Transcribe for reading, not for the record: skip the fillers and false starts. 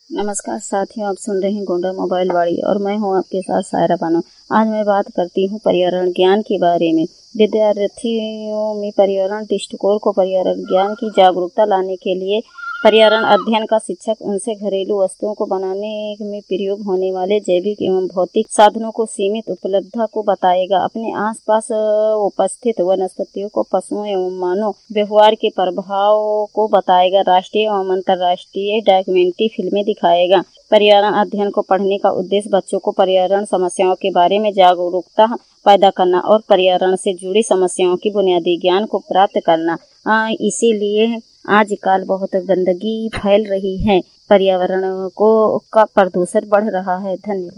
नमस्कार साथियों, आप सुन रहे हैं गोंडा मोबाइल वाड़ी और मैं हूं आपके साथ सायरा बानो। आज मैं बात करती हूं पर्यावरण ज्ञान के बारे में। विद्यार्थियों में पर्यावरण दृष्टिकोण को पर्यावरण ज्ञान की जागरूकता लाने के लिए पर्यावरण अध्ययन का शिक्षक उनसे घरेलू वस्तुओं को बनाने में प्रयोग होने वाले जैविक एवं भौतिक साधनों को सीमित उपलब्धता को बताएगा। अपने आसपास उपस्थित वनस्पतियों को पशुओं एवं मानव व्यवहार के प्रभाव को बताएगा। राष्ट्रीय एवं अंतर्राष्ट्रीय डॉक्यूमेंट्री फिल्में दिखाएगा। पर्यावरण अध्ययन को पढ़ने का उद्देश्य बच्चों को पर्यावरण समस्याओं के बारे में जागरूकता पैदा करना और पर्यावरण से जुड़ी समस्याओं की बुनियादी ज्ञान को प्राप्त करना। इसीलिए आजकल बहुत गंदगी फैल रही है, पर्यावरण का प्रदूषण बढ़ रहा है। धन्यवाद।